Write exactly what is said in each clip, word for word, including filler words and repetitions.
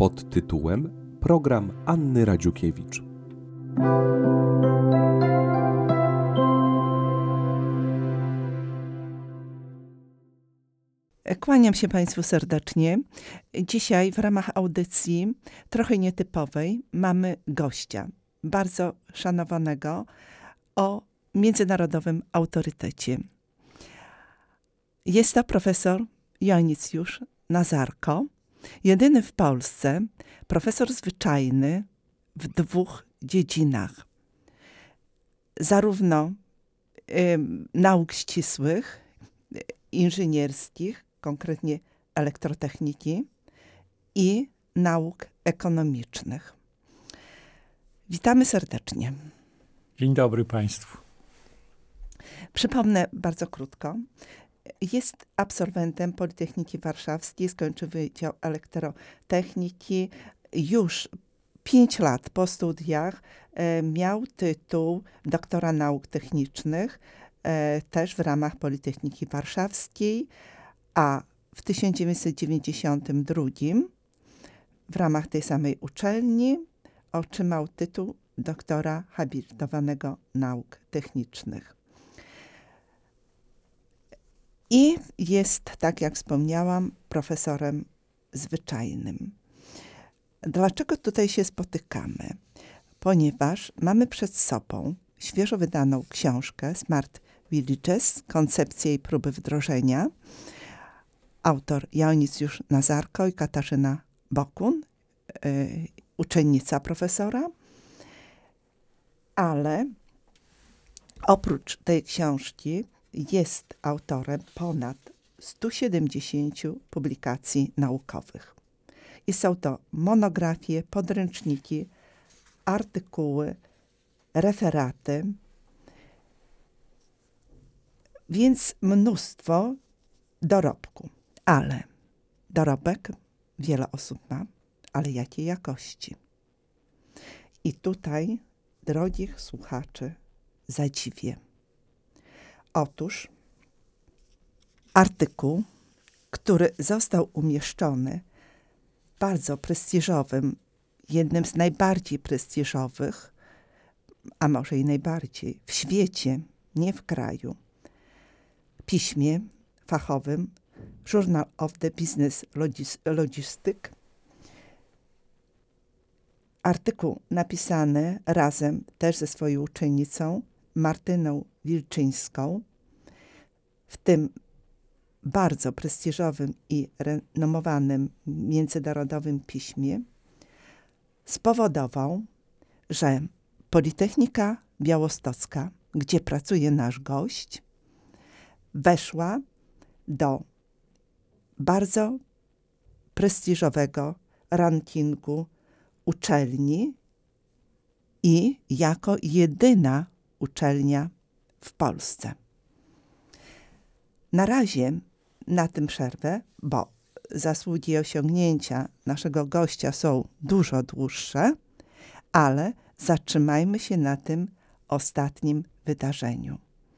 pod tytułem Program Anny Radziukiewicz. Kłaniam się Państwu serdecznie. Dzisiaj w ramach audycji trochę nietypowej mamy gościa, bardzo szanowanego, o międzynarodowym autorytecie. Jest to profesor Joannicjusz Nazarko, jedyny w Polsce profesor zwyczajny w dwóch dziedzinach. Zarówno y, nauk ścisłych, inżynierskich, konkretnie elektrotechniki, i nauk ekonomicznych. Witamy serdecznie. Dzień dobry Państwu. Przypomnę bardzo krótko. Jest absolwentem Politechniki Warszawskiej, skończył Wydział Elektrotechniki. Już pięć lat po studiach e, miał tytuł doktora nauk technicznych, e, też w ramach Politechniki Warszawskiej, a w tysiąc dziewięćset dziewięćdziesiątym drugim w ramach tej samej uczelni otrzymał tytuł doktora habilitowanego nauk technicznych. I jest, tak jak wspomniałam, profesorem zwyczajnym. Dlaczego tutaj się spotykamy? Ponieważ mamy przed sobą świeżo wydaną książkę Smart Villages, koncepcje i próby wdrożenia. Autor Joannicjusz Nazarko i Katarzyna Bokun, yy, uczennica profesora. Ale oprócz tej książki jest autorem ponad stu siedemdziesięciu publikacji naukowych. I są to monografie, podręczniki, artykuły, referaty, więc mnóstwo dorobku. Ale dorobek wiele osób ma, ale jakiej jakości? I tutaj, drogich słuchaczy, zadziwię. Otóż artykuł, który został umieszczony w bardzo prestiżowym, jednym z najbardziej prestiżowych, a może i najbardziej w świecie, nie w kraju, piśmie fachowym Journal of the Business Logistics. Artykuł napisany razem też ze swoją uczennicą Martyną Wilczyńską w tym bardzo prestiżowym i renomowanym międzynarodowym piśmie spowodował, że Politechnika Białostocka, gdzie pracuje nasz gość, weszła do bardzo prestiżowego rankingu uczelni i jako jedyna uczelnia w Polsce. Na razie na tym przerwę, bo zasługi i osiągnięcia naszego gościa są dużo dłuższe, ale zatrzymajmy się na tym ostatnim wydarzeniu.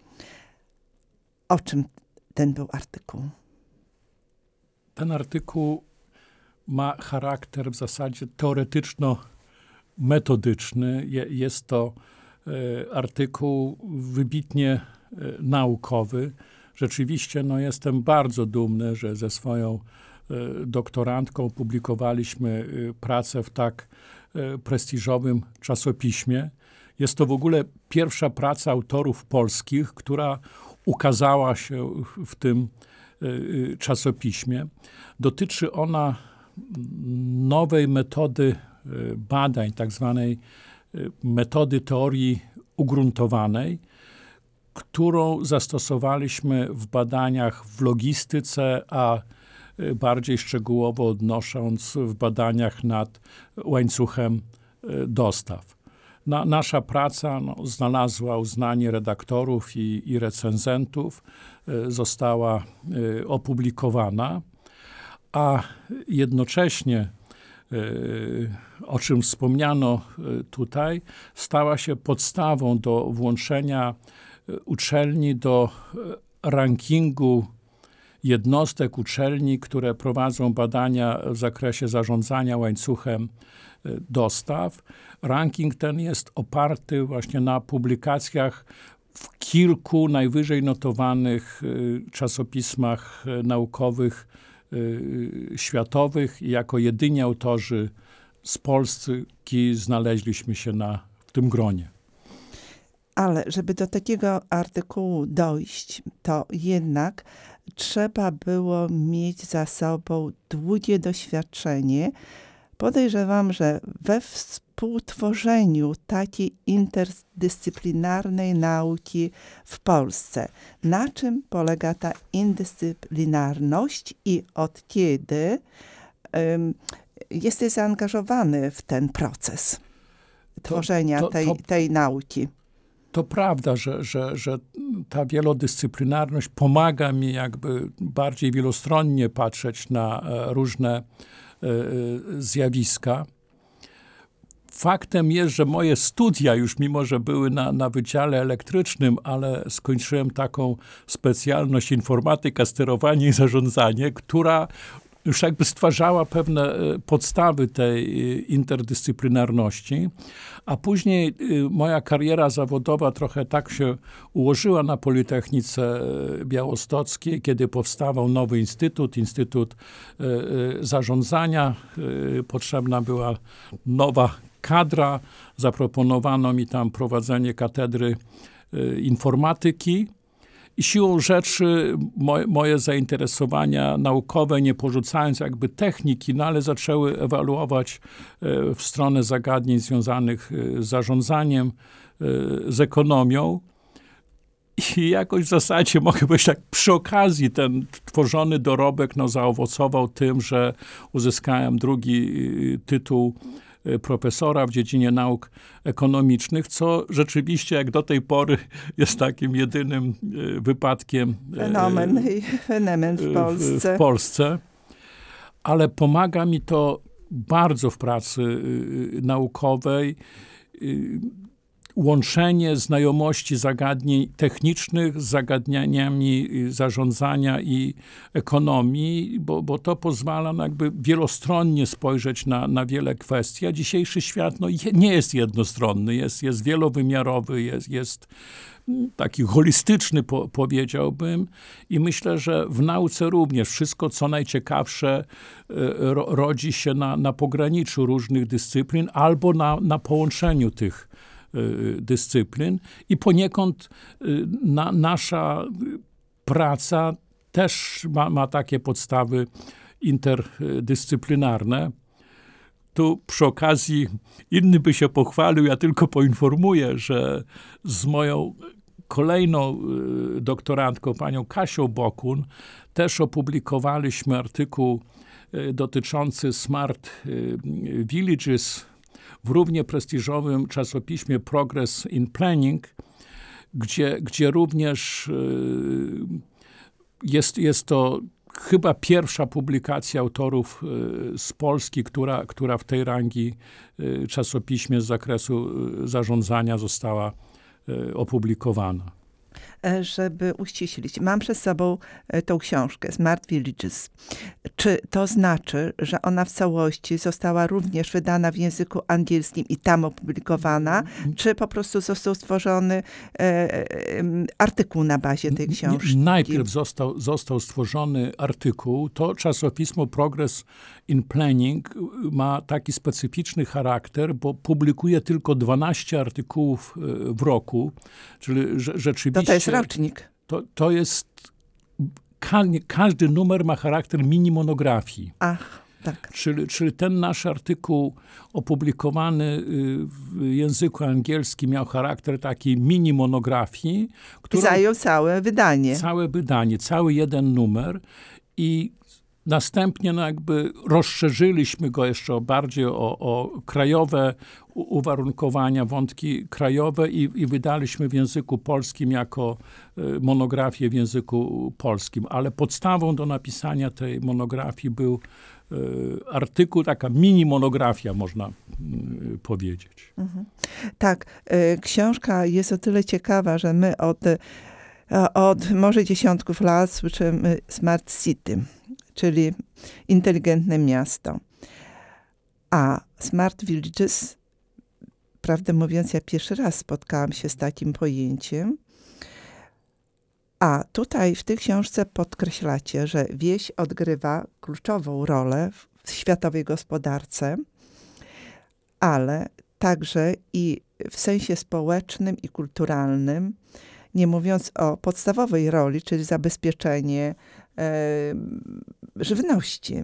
O czym ten był artykuł? Ten artykuł ma charakter w zasadzie teoretyczno-metodyczny. Jest to artykuł wybitnie naukowy. Rzeczywiście no, jestem bardzo dumny, że ze swoją doktorantką publikowaliśmy pracę w tak prestiżowym czasopiśmie. Jest to w ogóle pierwsza praca autorów polskich, która ukazała się w tym czasopiśmie. Dotyczy ona nowej metody badań, tak zwanej metody teorii ugruntowanej, którą zastosowaliśmy w badaniach w logistyce, a bardziej szczegółowo odnosząc w badaniach nad łańcuchem dostaw. Na, nasza praca no, znalazła uznanie redaktorów i, i recenzentów, została opublikowana, a jednocześnie, o czym wspomniano tutaj, stała się podstawą do włączenia uczelni do rankingu jednostek, uczelni, które prowadzą badania w zakresie zarządzania łańcuchem dostaw. Ranking ten jest oparty właśnie na publikacjach w kilku najwyżej notowanych czasopismach naukowych światowych i jako jedyni autorzy z Polski znaleźliśmy się na, w tym gronie. Ale żeby do takiego artykułu dojść, to jednak trzeba było mieć za sobą długie doświadczenie. Podejrzewam, że we współtworzeniu takiej interdyscyplinarnej nauki w Polsce. Na czym polega ta indyscyplinarność i od kiedy um, jesteś zaangażowany w ten proces tworzenia to, to, tej, to... tej nauki? To prawda, że, że, że ta wielodyscyplinarność pomaga mi jakby bardziej wielostronnie patrzeć na różne zjawiska. Faktem jest, że moje studia już, mimo że były na, na Wydziale Elektrycznym, ale skończyłem taką specjalność informatyka, sterowanie i zarządzanie, która już jakby stwarzała pewne podstawy tej interdyscyplinarności, a później moja kariera zawodowa trochę tak się ułożyła na Politechnice Białostockiej, kiedy powstawał nowy instytut, Instytut Zarządzania. Potrzebna była nowa kadra, zaproponowano mi tam prowadzenie katedry informatyki. I siłą rzeczy moje, moje zainteresowania naukowe, nie porzucając jakby techniki, no ale zaczęły ewoluować w stronę zagadnień związanych z zarządzaniem, z ekonomią. I jakoś w zasadzie mogę powiedzieć tak, przy okazji ten tworzony dorobek no, zaowocował tym, że uzyskałem drugi tytuł profesora w dziedzinie nauk ekonomicznych, co rzeczywiście jak do tej pory jest takim jedynym wypadkiem Fenomen, fenomen w Polsce. w Polsce. Ale pomaga mi to bardzo w pracy naukowej. Łączenie znajomości zagadnień technicznych z zagadnieniami zarządzania i ekonomii, bo, bo to pozwala no jakby wielostronnie spojrzeć na, na wiele kwestii, a dzisiejszy świat no, nie jest jednostronny, jest, jest wielowymiarowy, jest, jest taki holistyczny, po, powiedziałbym. I myślę, że w nauce również wszystko, co najciekawsze, ro, rodzi się na, na pograniczu różnych dyscyplin albo na, na połączeniu tych dyscyplin i poniekąd na, nasza praca też ma, ma takie podstawy interdyscyplinarne. Tu przy okazji inny by się pochwalił, ja tylko poinformuję, że z moją kolejną doktorantką, panią Kasią Bokun, też opublikowaliśmy artykuł dotyczący Smart Villages w równie prestiżowym czasopiśmie Progress in Planning, gdzie, gdzie również jest, jest to chyba pierwsza publikacja autorów z Polski, która, która w tej rangi czasopiśmie z zakresu zarządzania została opublikowana. Żeby uściślić, mam przed sobą tą książkę Smart Villages. Czy to znaczy, że ona w całości została również wydana w języku angielskim i tam opublikowana, czy po prostu został stworzony e, e, artykuł na bazie tej książki? Najpierw został, został stworzony artykuł. To czasopismo Progress in Planning ma taki specyficzny charakter, bo publikuje tylko dwanaście artykułów w roku, czyli rzeczywiście... To, to jest rocznik. To, to jest... Ka, każdy numer ma charakter mini-monografii. Ach, tak. Czyli, czyli ten nasz artykuł opublikowany w języku angielskim miał charakter takiej mini-monografii. I zajął całe wydanie. Całe wydanie, cały jeden numer. I następnie no jakby rozszerzyliśmy go jeszcze bardziej o, o krajowe uwarunkowania, wątki krajowe i, i wydaliśmy w języku polskim jako monografię w języku polskim. Ale podstawą do napisania tej monografii był artykuł, taka mini monografia, można powiedzieć. Mhm. Tak, książka jest o tyle ciekawa, że my od Od może dziesiątków lat słyszymy Smart City, czyli inteligentne miasto. A Smart Villages, prawdę mówiąc, ja pierwszy raz spotkałam się z takim pojęciem. A tutaj w tej książce podkreślacie, że wieś odgrywa kluczową rolę w światowej gospodarce, ale także i w sensie społecznym i kulturalnym, nie mówiąc o podstawowej roli, czyli zabezpieczenie e, żywności.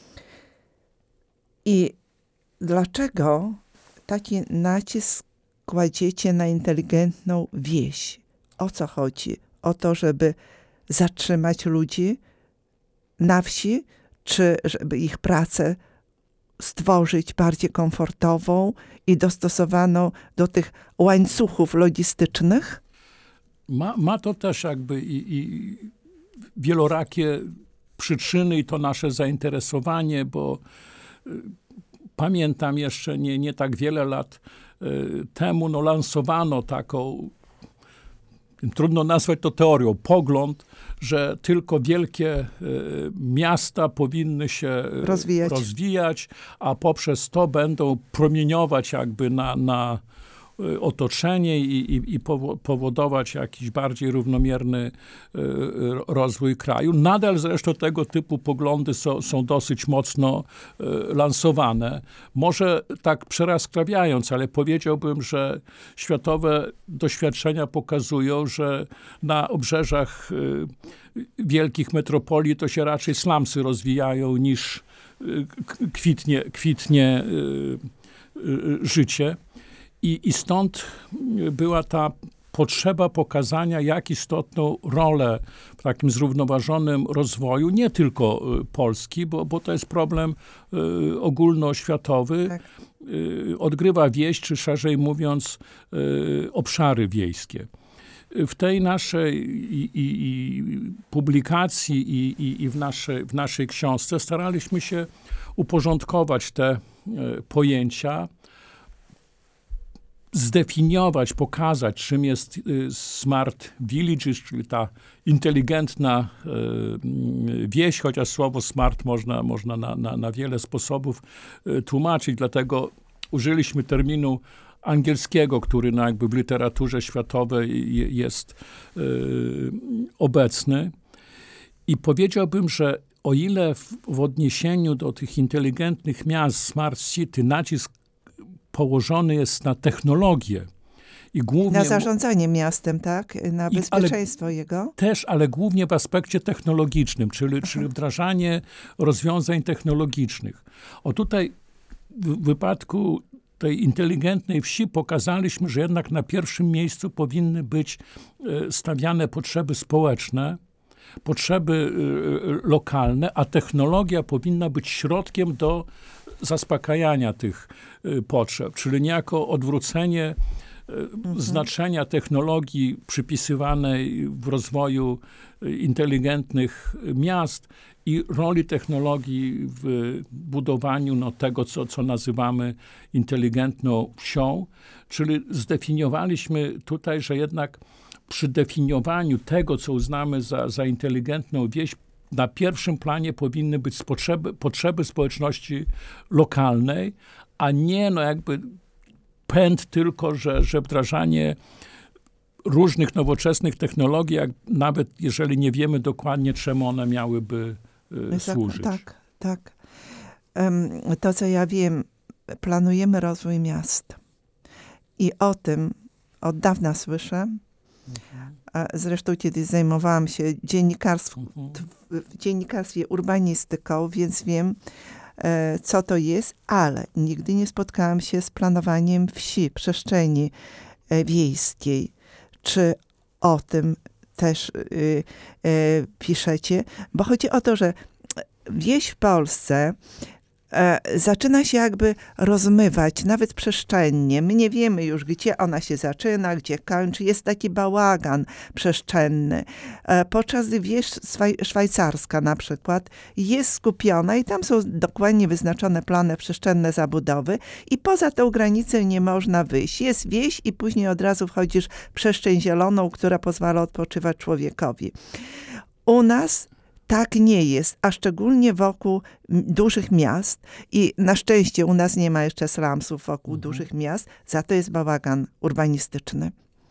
I dlaczego taki nacisk kładziecie na inteligentną wieś? O co chodzi? O to, żeby zatrzymać ludzi na wsi, czy żeby ich pracę stworzyć bardziej komfortową i dostosowaną do tych łańcuchów logistycznych? Ma, ma to też jakby i, i wielorakie przyczyny i to nasze zainteresowanie, bo y, pamiętam jeszcze nie, nie tak wiele lat y, temu no, lansowano taką, trudno nazwać to teorią, pogląd, że tylko wielkie y, miasta powinny się rozwijać. rozwijać, a poprzez to będą promieniować jakby na, na otoczenie i, i, i powodować jakiś bardziej równomierny y, rozwój kraju. Nadal zresztą tego typu poglądy są, są dosyć mocno y, lansowane. Może tak przeraskrawiając, ale powiedziałbym, że światowe doświadczenia pokazują, że na obrzeżach y, wielkich metropolii to się raczej slumsy rozwijają niż y, kwitnie, kwitnie y, y, życie. I, I stąd była ta potrzeba pokazania, jak istotną rolę w takim zrównoważonym rozwoju, nie tylko y, Polski, bo, bo to jest problem y, ogólnoświatowy, tak. y, odgrywa wieś, czy szerzej mówiąc, y, obszary wiejskie. W tej naszej i, i, i publikacji i, i, i w, naszej, w naszej książce staraliśmy się uporządkować te y, pojęcia, zdefiniować, pokazać, czym jest Smart Villages, czyli ta inteligentna wieś, chociaż słowo smart można, można na, na, na wiele sposobów tłumaczyć, dlatego użyliśmy terminu angielskiego, który no jakby w literaturze światowej jest obecny. I powiedziałbym, że o ile w, w odniesieniu do tych inteligentnych miast, Smart City, nacisk położony jest na technologię i głównie... Na zarządzanie miastem, tak? Na bezpieczeństwo I, jego? Też, ale głównie w aspekcie technologicznym, czyli, czyli wdrażanie rozwiązań technologicznych. O tutaj w wypadku tej inteligentnej wsi pokazaliśmy, że jednak na pierwszym miejscu powinny być stawiane potrzeby społeczne, potrzeby lokalne, a technologia powinna być środkiem do zaspokajania tych potrzeb, czyli niejako odwrócenie mhm. znaczenia technologii przypisywanej w rozwoju inteligentnych miast i roli technologii w budowaniu no, tego, co, co nazywamy inteligentną wsią. Czyli zdefiniowaliśmy tutaj, że jednak przy definiowaniu tego, co uznamy za, za inteligentną wieś, na pierwszym planie powinny być potrzeby, potrzeby społeczności lokalnej, a nie no jakby pęd tylko, że, że wdrażanie różnych nowoczesnych technologii, jak nawet jeżeli nie wiemy dokładnie, czemu one miałyby y, służyć. Tak, tak. Um, to, co ja wiem, planujemy rozwój miast. I o tym od dawna słyszę. Mhm. A zresztą kiedyś zajmowałam się dziennikarstw, w dziennikarstwie urbanistyką, więc wiem, e, co to jest, ale nigdy nie spotkałam się z planowaniem wsi, przestrzeni e, wiejskiej. Czy o tym też e, e, piszecie? Bo chodzi o to, że wieś w Polsce e, zaczyna się jakby rozmywać, nawet przestrzennie. My nie wiemy już, gdzie ona się zaczyna, gdzie kończy. Jest taki bałagan przestrzenny. E, podczas gdy wieś swaj- szwajcarska na przykład jest skupiona i tam są dokładnie wyznaczone plany przestrzenne zabudowy i poza tą granicę nie można wyjść. Jest wieś i później od razu wchodzisz w przestrzeń zieloną, która pozwala odpoczywać człowiekowi. U nas tak nie jest, a szczególnie wokół dużych miast i na szczęście u nas nie ma jeszcze slumsów wokół mhm. dużych miast, za to jest bałagan urbanistyczny.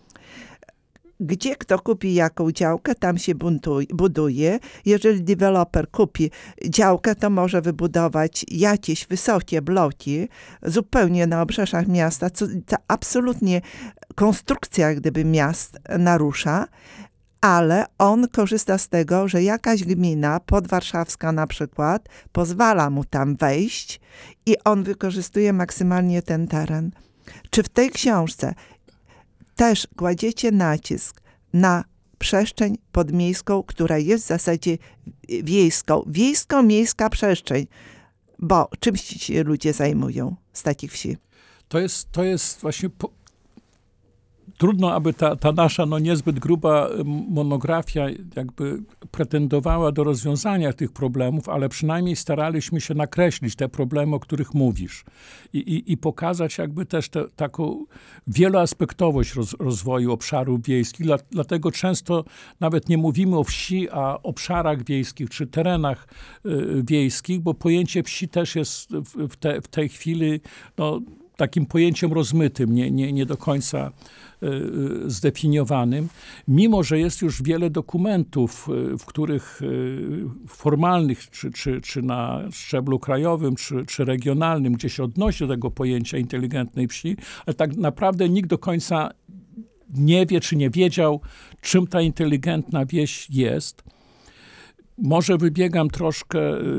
Gdzie kto kupi jaką działkę, tam się buntuj, buduje. Jeżeli deweloper kupi działkę, to może wybudować jakieś wysokie bloki zupełnie na obrzeżach miasta, co ta absolutnie konstrukcja jak gdyby miast narusza, ale on korzysta z tego, że jakaś gmina podwarszawska na przykład pozwala mu tam wejść i on wykorzystuje maksymalnie ten teren. Czy w tej książce też kładziecie nacisk na przestrzeń podmiejską, która jest w zasadzie wiejską. Wiejsko-miejska przestrzeń, bo czymś się ludzie zajmują z takich wsi? To jest, to jest właśnie... Po... Trudno, aby ta, ta nasza no, niezbyt gruba monografia jakby pretendowała do rozwiązania tych problemów, ale przynajmniej staraliśmy się nakreślić te problemy, o których mówisz i, i, i pokazać jakby też te, taką wieloaspektowość roz, rozwoju obszarów wiejskich. Dla, dlatego często nawet nie mówimy o wsi, a obszarach wiejskich czy terenach y, wiejskich, bo pojęcie wsi też jest w, w, te, w tej chwili no, takim pojęciem rozmytym, nie, nie, nie do końca y, zdefiniowanym, mimo że jest już wiele dokumentów, y, w których y, formalnych, czy, czy, czy na szczeblu krajowym, czy, czy regionalnym, gdzie się odnosi do tego pojęcia inteligentnej wsi, ale tak naprawdę nikt do końca nie wie, czy nie wiedział, czym ta inteligentna wieś jest. Może wybiegam troszkę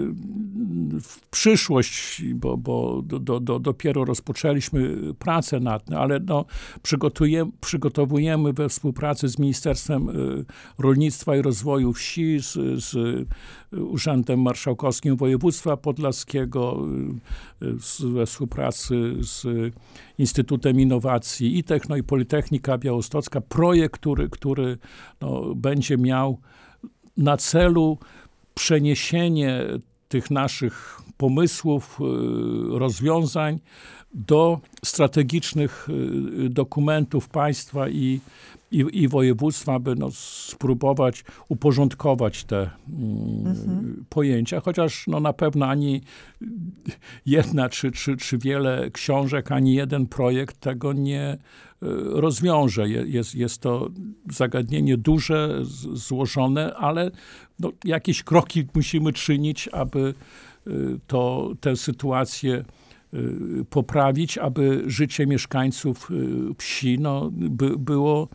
w przyszłość, bo, bo do, do, dopiero rozpoczęliśmy pracę nad tym, ale no, przygotujemy, przygotowujemy we współpracy z Ministerstwem Rolnictwa i Rozwoju Wsi, z, z Urzędem Marszałkowskim Województwa Podlaskiego, z, we współpracy z Instytutem Innowacji i Techno i Politechnika Białostocka, projekt, który, który no, będzie miał na celu przeniesienie tych naszych pomysłów, rozwiązań do strategicznych dokumentów państwa i, i, i województwa, aby no, spróbować uporządkować te mhm. pojęcia, chociaż no, na pewno ani jedna czy, czy, czy wiele książek, ani jeden projekt tego nie rozwiąże. Jest, jest to zagadnienie duże, złożone, ale no, jakieś kroki musimy czynić, aby to, tę sytuację poprawić, aby życie mieszkańców wsi no, by, było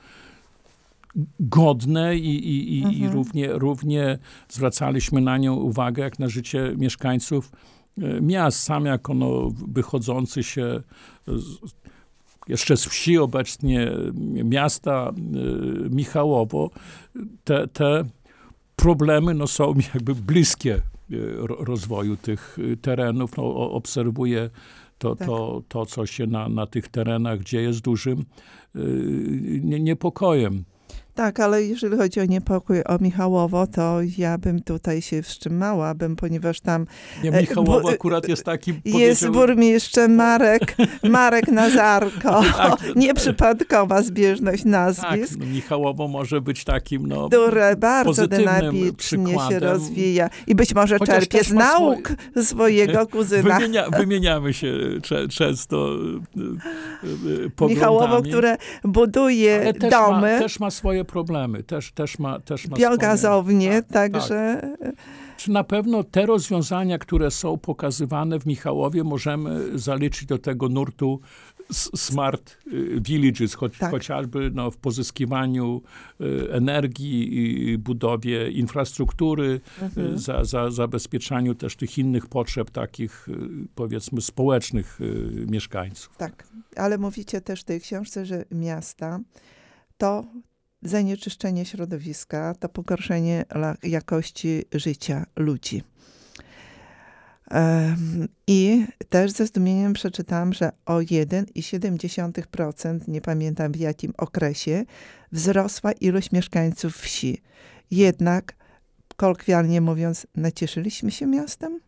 godne i, i, i, mhm. i równie, równie zwracaliśmy na nią uwagę, jak na życie mieszkańców miast. Sam jako no, wychodzący się z, jeszcze z wsi, obecnie miasta Michałowo, te, te problemy no, są mi jakby bliskie rozwoju tych terenów. No, obserwuję to, tak. to, to, co się na, na tych terenach dzieje z dużym niepokojem. Tak, ale jeżeli chodzi o niepokój o Michałowo, to ja bym tutaj się wstrzymała, bym, ponieważ tam... Nie, Michałowo bu- akurat jest takim... Jest burmistrzem Marek, Marek Nazarko. Tak, nieprzypadkowa zbieżność nazwisk. Tak, no, Michałowo może być takim, no, które bardzo dynamicznie przykładem. się rozwija i być może Chociaż czerpie z nauk swoje... swojego kuzyna. Wymienia, wymieniamy się cze, często poglądami. Michałowo, które buduje też domy. Ma, też ma swoje problemy, też, też ma, też ma biogazownie, swoje... także... Tak. Czy na pewno te rozwiązania, które są pokazywane w Michałowie, możemy zaliczyć do tego nurtu smart villages, choć, tak. chociażby no, w pozyskiwaniu energii i budowie infrastruktury, mhm. za, za zabezpieczaniu też tych innych potrzeb takich, powiedzmy, społecznych mieszkańców. Tak, ale mówicie też w tej książce, że miasta to zanieczyszczenie środowiska, to pogorszenie jakości życia ludzi. Em, I też ze zdumieniem przeczytałam, że o jeden przecinek siedem procent, nie pamiętam w jakim okresie, wzrosła ilość mieszkańców wsi. Jednak, kolokwialnie mówiąc, nacieszyliśmy się miastem?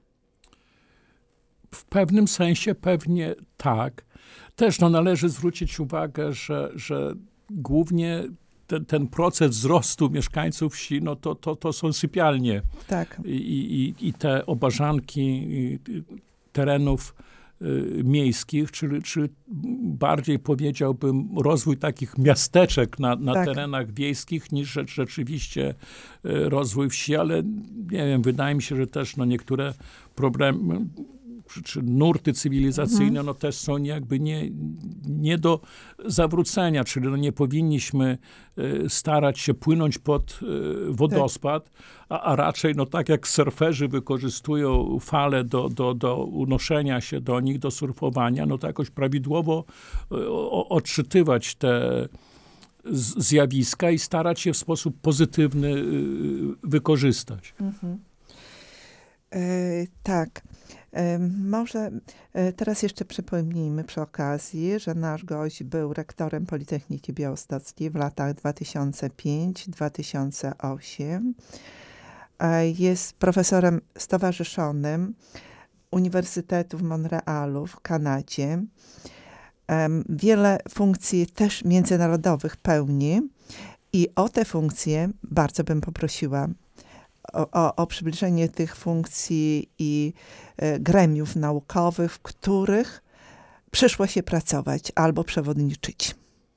W pewnym sensie pewnie tak. Też no, należy zwrócić uwagę, że, że głównie ten, ten proces wzrostu mieszkańców wsi, no to, to, to są sypialnie. Tak. I, i, i te obażanki i, terenów y, miejskich, czy, czy bardziej powiedziałbym rozwój takich miasteczek na, na Tak. terenach wiejskich niż rzecz, rzeczywiście y, rozwój wsi, ale nie wiem, wydaje mi się, że też no, niektóre problemy czy, czy nurty cywilizacyjne, mhm. no też są jakby nie, nie do zawrócenia, czyli no nie powinniśmy y, starać się płynąć pod y, wodospad, tak. a, a raczej no tak jak surferzy wykorzystują fale do, do, do unoszenia się do nich, do surfowania, no to jakoś prawidłowo y, o, odczytywać te z, zjawiska i starać się w sposób pozytywny y, wykorzystać. Mhm. E, tak. Może teraz jeszcze przypomnijmy przy okazji, że nasz gość był rektorem Politechniki Białostockiej w latach dwa tysiące piąty do dwa tysiące ósmego. Jest profesorem stowarzyszonym Uniwersytetu w Montrealu w Kanadzie. Wiele funkcji też międzynarodowych pełni i o te funkcje bardzo bym poprosiła. O, o, o przybliżenie tych funkcji i e, gremiów naukowych, w których przyszło się pracować albo przewodniczyć.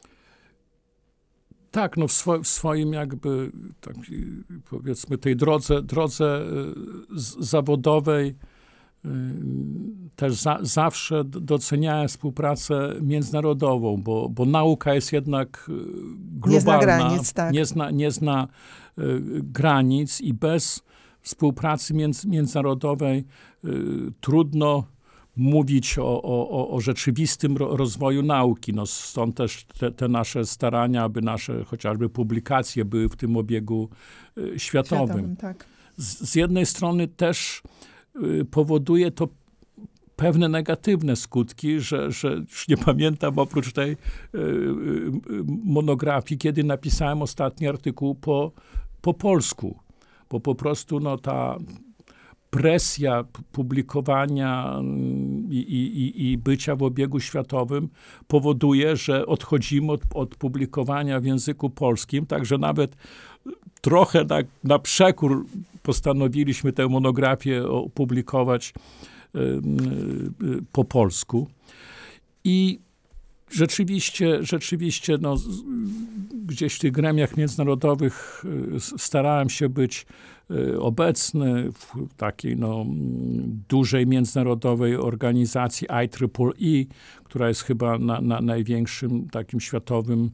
Tak, no w, swo, w swoim jakby, tak, powiedzmy, tej drodze, drodze z, zawodowej y, też za, zawsze doceniałem współpracę międzynarodową, bo, bo nauka jest jednak globalna. Nie zna granic, tak. Nie zna, nie zna y, granic i bez współpracy między, międzynarodowej y, trudno mówić o, o, o rzeczywistym rozwoju nauki. No stąd też te, te nasze starania, aby nasze chociażby publikacje były w tym obiegu y, światowym. Światowym, tak. Z, z jednej strony też y, powoduje to pewne negatywne skutki, że, że już nie pamiętam oprócz tej y, y, monografii, kiedy napisałem ostatni artykuł po, po polsku. Bo po prostu no, ta presja publikowania i, i, i bycia w obiegu światowym powoduje, że odchodzimy od, od publikowania w języku polskim, także nawet trochę na, na przekór postanowiliśmy tę monografię opublikować y, y, po polsku. I rzeczywiście, rzeczywiście no, gdzieś w tych gremiach międzynarodowych starałem się być obecny w takiej no, dużej międzynarodowej organizacji I triple E, która jest chyba na, na największym takim światowym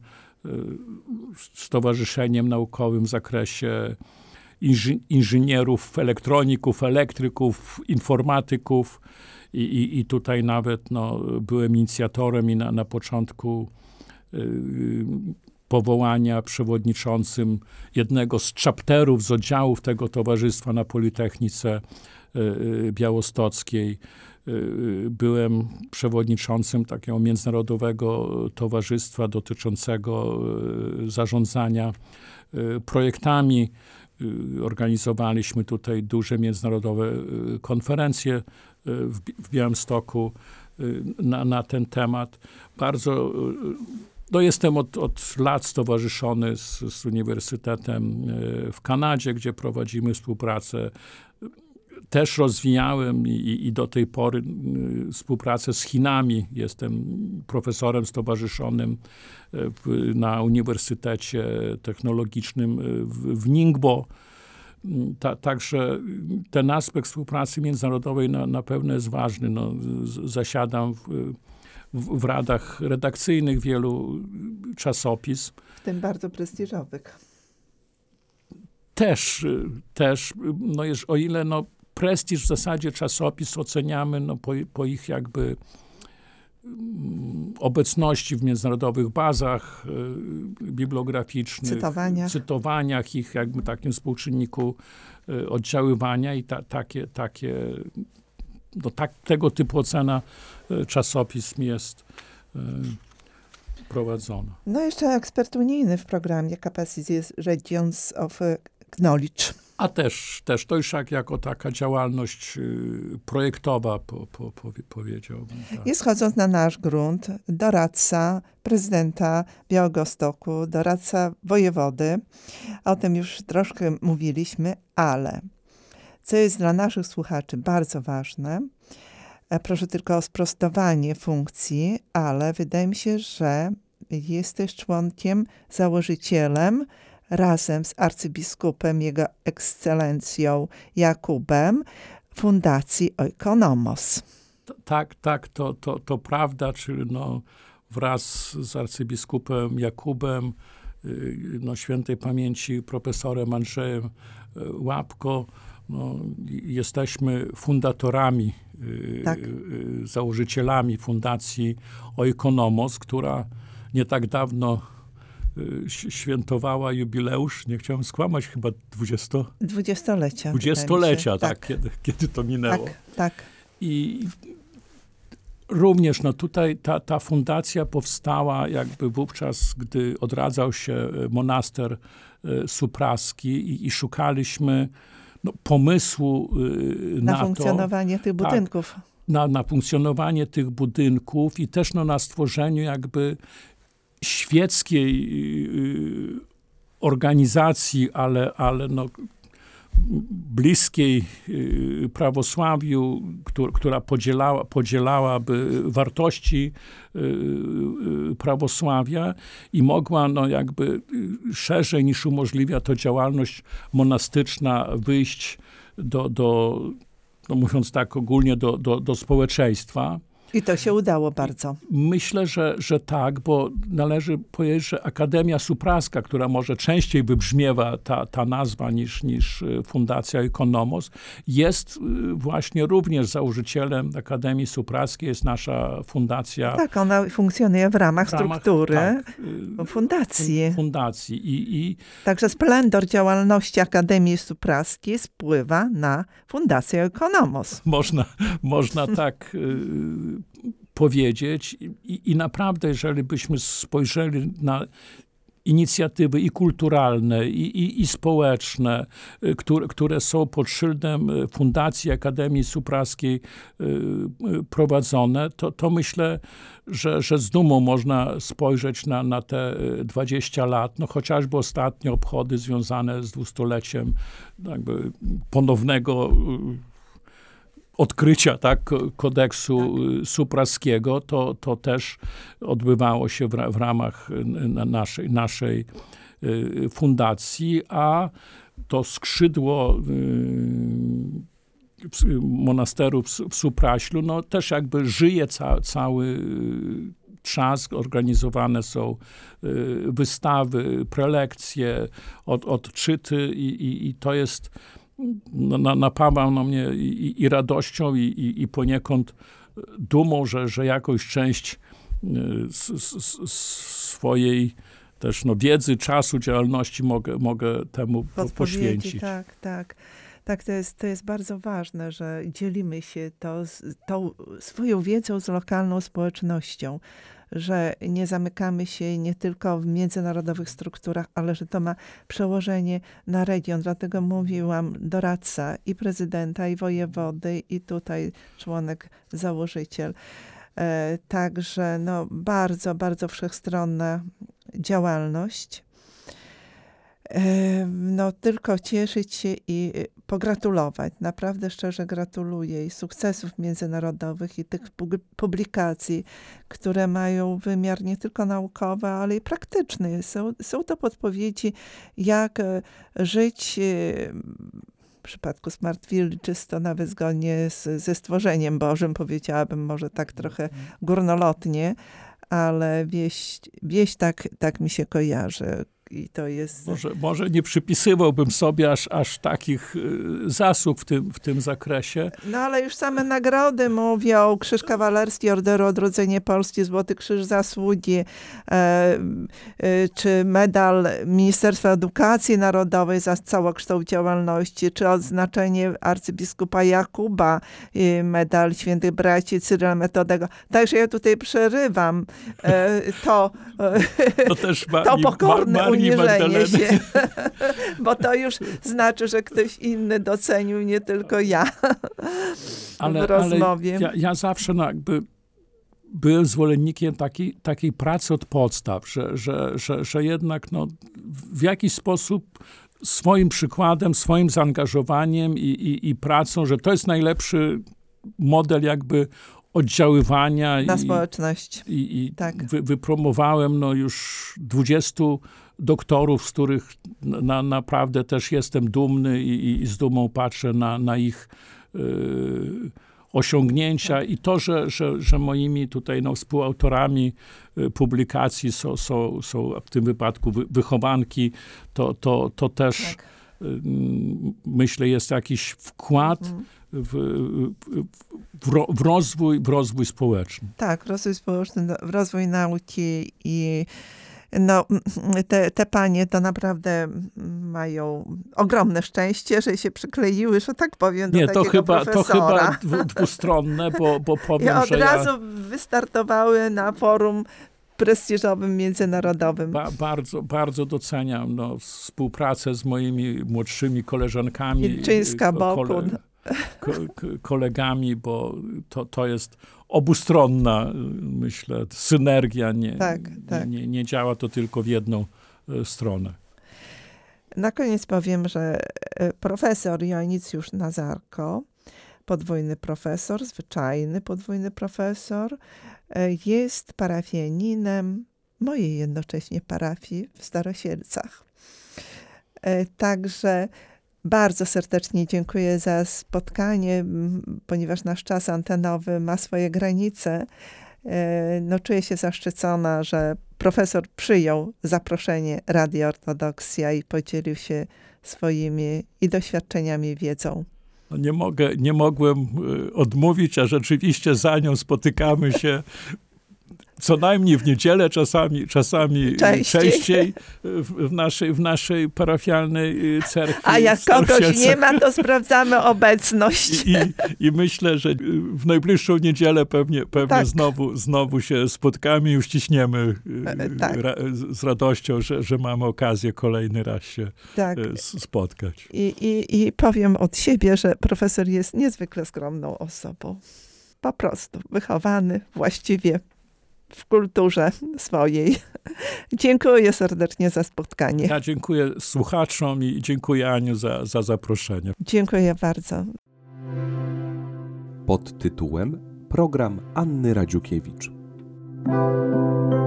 stowarzyszeniem naukowym w zakresie inży, inżynierów, elektroników, elektryków, informatyków. I, i, i tutaj nawet no, byłem inicjatorem i na, na początku y, powołania przewodniczącym jednego z chapterów, z oddziałów tego towarzystwa na Politechnice y, y, Białostockiej. Y, byłem przewodniczącym takiego międzynarodowego towarzystwa dotyczącego y, zarządzania y, projektami. Y, organizowaliśmy tutaj duże międzynarodowe y, konferencje w, w Białymstoku na, na ten temat. Bardzo, no jestem od, od lat stowarzyszony z, z Uniwersytetem w Kanadzie, gdzie prowadzimy współpracę. Też rozwijałem i, i do tej pory współpracę z Chinami. Jestem profesorem stowarzyszonym w, na Uniwersytecie Technologicznym w, w Ningbo. Ta, także ten aspekt współpracy międzynarodowej na, na pewno jest ważny. No, z, zasiadam w, w, w radach redakcyjnych wielu czasopism. W tym bardzo prestiżowych. Też, też no, jest, o ile no, prestiż w zasadzie czasopis oceniamy no, po, po ich jakby obecności w międzynarodowych bazach y, bibliograficznych, cytowaniach. cytowaniach, ich jakby takim współczynniku y, oddziaływania i ta, takie, takie no tak, tego typu ocena y, czasopism jest y, prowadzona. No jeszcze ekspert unijny w programie Capacities Regions of Knowledge. A też, też to już jak, jako taka działalność y, projektowa, po, po, po, powiedziałbym. Tak. I schodząc na nasz grunt, doradca prezydenta Białegostoku, doradca wojewody, o tym już troszkę mówiliśmy, ale co jest dla naszych słuchaczy bardzo ważne, proszę tylko o sprostowanie funkcji, ale wydaje mi się, że jesteś członkiem, założycielem razem z arcybiskupem, jego ekscelencją Jakubem, Fundacji Oikonomos. Tak, tak, to, to, to prawda, czyli no, wraz z arcybiskupem Jakubem, no, świętej pamięci profesorem Andrzejem Łapko, no, jesteśmy fundatorami, tak. założycielami Fundacji Oikonomos, która nie tak dawno świętowała jubileusz, nie chciałem skłamać, chyba dwudziesto... dwudziestolecia. Dwudziestolecia, tak, tak kiedy, kiedy to minęło. Tak, tak. I również no tutaj ta, ta fundacja powstała jakby wówczas, gdy odradzał się monaster supraski i, i szukaliśmy no, pomysłu na, na funkcjonowanie to, tych budynków. Tak, na, na funkcjonowanie tych budynków i też no, na stworzeniu jakby świeckiej y, organizacji, ale, ale no, bliskiej y, prawosławiu, któr, która podzielała, podzielałaby wartości y, y, prawosławia i mogła no, jakby szerzej niż umożliwia to działalność monastyczna wyjść do, do no, mówiąc tak ogólnie, do, do, do społeczeństwa. I to się udało bardzo. Myślę, że, że tak, bo należy powiedzieć, że Akademia Supraska, która może częściej wybrzmiewa ta, ta nazwa niż, niż Fundacja Oikonomos, jest właśnie również założycielem Akademii Supraskiej, jest nasza fundacja. Tak, ona funkcjonuje w ramach, w ramach struktury tak, fundacji. fundacji. I, i Także splendor działalności Akademii Supraskiej spływa na Fundację Oikonomos. Można, można tak powiedzieć I, i naprawdę, jeżeli byśmy spojrzeli na inicjatywy i kulturalne, i, i, i społeczne, które, które są pod szyldem Fundacji Akademii Supraskiej prowadzone, to, to myślę, że, że z dumą można spojrzeć na, na te dwadzieścia lat, no chociażby ostatnie obchody związane z dwustoleciem jakby ponownego odkrycia tak, kodeksu tak. supraskiego, to, to też odbywało się w, w ramach naszej, naszej fundacji, a to skrzydło monasteru w, w Supraślu, no też jakby żyje ca, cały czas, organizowane są wystawy, prelekcje, od, odczyty i, i, i to jest Na, napawa na mnie i, i radością, i, i, i poniekąd dumą, że, że jakąś część s, s, swojej też no, wiedzy, czasu, działalności mogę, mogę temu poświęcić. Tak, tak. Tak, to jest, to jest bardzo ważne, że dzielimy się to, tą swoją wiedzą z lokalną społecznością, że nie zamykamy się nie tylko w międzynarodowych strukturach, ale że to ma przełożenie na region. Dlatego mówiłam, doradca i prezydenta, i wojewody, i tutaj członek, założyciel. E, także no, bardzo, bardzo wszechstronna działalność. E, no, tylko cieszyć się i pogratulować. Naprawdę szczerze gratuluję i sukcesów międzynarodowych i tych publikacji, które mają wymiar nie tylko naukowy, ale i praktyczny. Są, są to podpowiedzi, jak żyć w przypadku Smart Villages, to nawet zgodnie z, ze stworzeniem Bożym, powiedziałabym może tak trochę górnolotnie, ale wieś, wieś tak, tak mi się kojarzy. i to jest... Może, może nie przypisywałbym sobie aż, aż takich y, zasług w tym, w tym zakresie. No ale już same nagrody mówią, Krzyż Kawalerski Orderu Odrodzenie Polski, Złoty Krzyż Zasługi, e, e, czy medal Ministerstwa Edukacji Narodowej za całokształt działalności, czy odznaczenie arcybiskupa Jakuba, e, medal Świętych Braci Cyryla Metodego. Także ja tutaj przerywam e, to, e, To też to Marii- pokorne Marii uniżenie Magdaleny. się, bo to już znaczy, że ktoś inny docenił, nie tylko ja Ale, w rozmowie. ale ja, ja zawsze no, jakby byłem zwolennikiem takiej, takiej pracy od podstaw, że, że, że, że jednak no, w jakiś sposób swoim przykładem, swoim zaangażowaniem i, i, i pracą, że to jest najlepszy model jakby oddziaływania. Na i, społeczność. I, i Tak. wy, wypromowałem no, już dwudziestu doktorów, z których na, naprawdę też jestem dumny i, i, i z dumą patrzę na, na ich y, osiągnięcia i to, że, że, że moimi tutaj no, współautorami y, publikacji są, są, są w tym wypadku wy, wychowanki, to, to, to też Tak. y, myślę jest jakiś wkład Mhm. w, w, w, ro, w, rozwój, w rozwój społeczny. Tak, rozwój społeczny, no, w rozwój nauki i no, te, te panie to naprawdę mają ogromne szczęście, że się przykleiły, że tak powiem, do Nie, to takiego chyba, to profesora. chyba dwu- dwustronne, bo, bo I powiem, od że razu ja wystartowały na forum prestiżowym, międzynarodowym. ba, bardzo, bardzo doceniam no, współpracę z moimi młodszymi koleżankami. Ilczyńska, ko- Bokun. ko, ko, kolegami, bo to, to jest obustronna, myślę, synergia. Nie, Tak, tak. nie, nie działa to tylko w jedną e, stronę. Na koniec powiem, że e, profesor Joannicjusz Nazarko, podwójny profesor, zwyczajny podwójny profesor, e, jest parafianinem mojej jednocześnie parafii w Starosielcach. E, Także bardzo serdecznie dziękuję za spotkanie, m, ponieważ nasz czas antenowy ma swoje granice. E, No, czuję się zaszczycona, że profesor przyjął zaproszenie Radia Ortodoksja i podzielił się swoimi i doświadczeniami, i wiedzą. No nie, mogę, nie mogłem e, odmówić, a rzeczywiście za nią spotykamy się co najmniej w niedzielę, czasami, czasami Częściej. częściej w, w, naszej, w naszej parafialnej e, cerkwi. A jak w kogoś Starosielcach. nie ma, to sprawdzamy obecność. I, i, I myślę, że w najbliższą niedzielę pewnie, pewnie Tak. znowu, znowu się spotkamy i uściśniemy E, e, tak. ra, z, z radością, że, że mamy okazję kolejny raz się Tak. e, s- spotkać. I, i, I powiem od siebie, że profesor jest niezwykle skromną osobą. Po prostu wychowany właściwie w kulturze swojej. Dziękuję serdecznie za spotkanie. Ja dziękuję słuchaczom i dziękuję Aniu za, za zaproszenie. Dziękuję bardzo. Pod tytułem Program Anny Radziukiewicz.